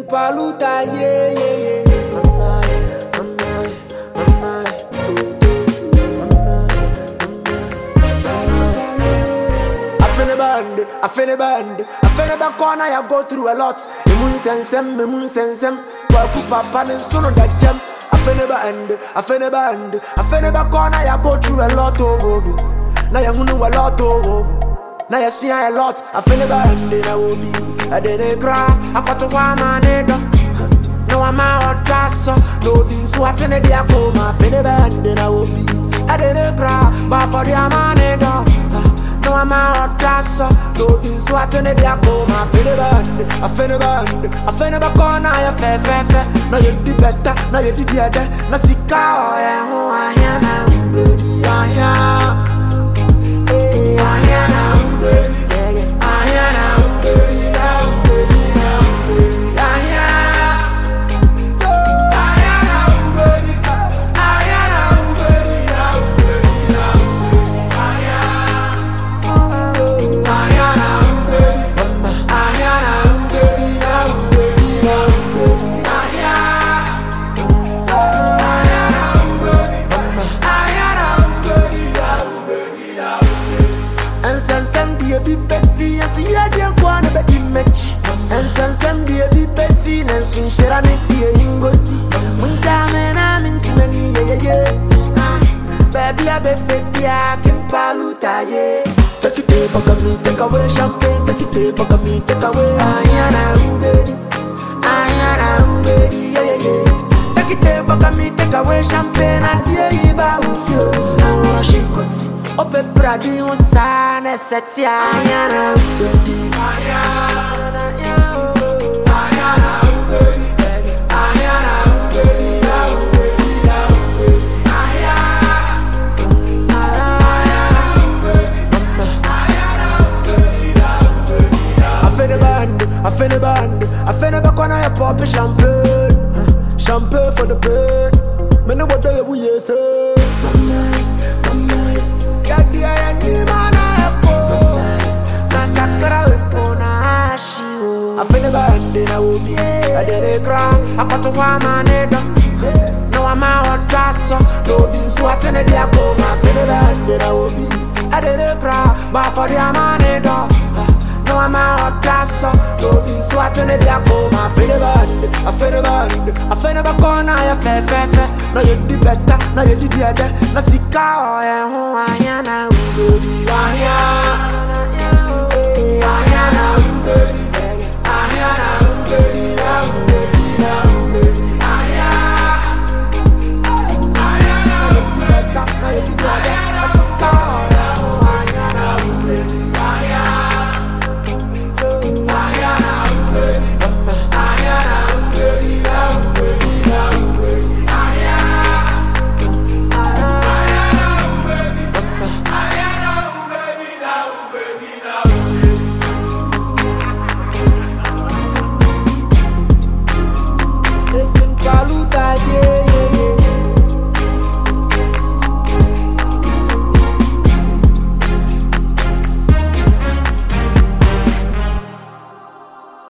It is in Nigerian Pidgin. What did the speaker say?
Paluta, yeah, yeah, yeah. I feel the corner, I go through a lot. The moon sensem. Waku papa and son of that gem. I feel the corner, I go through a lot. Now you know a lot. Now you see a lot. I feel the band, I will be. I didn't cry. I got to one man. No, I'm out dress. No, being swatting at the coma. I feel the band, I will be. I didn't cry. But for the man. No, I'm out dress. No, being swatting at the coma. I feel the band. I feel the corner. I fair. Now you did better. Now you did the other. Now see cow. And some baby Bessie and soon share an idea in go see. One time and I'm into many, yeah. Baby, I be fake, I can paluta, yeah. Take it, take away champagne, take it, take away. Ayana, yeah. Take it, take away champagne, and yeah, about you. I'm rushing cut. Ope Brady on Sana, Setia, Ayana, I feel the corner, I pop champagne for the bird. Men know what they will yes, I feel the band, I will be. I did a cry, I got to one man. No, I'm out dress, no, been swatting at the coma. I feel the band, I will be. I did a cry, but for the man. No, I'm out dress, no, been swatting at the coma. I feel the band, I feel the corner, I fair. No, you did better, no, you did the other. No, see, cow, I am.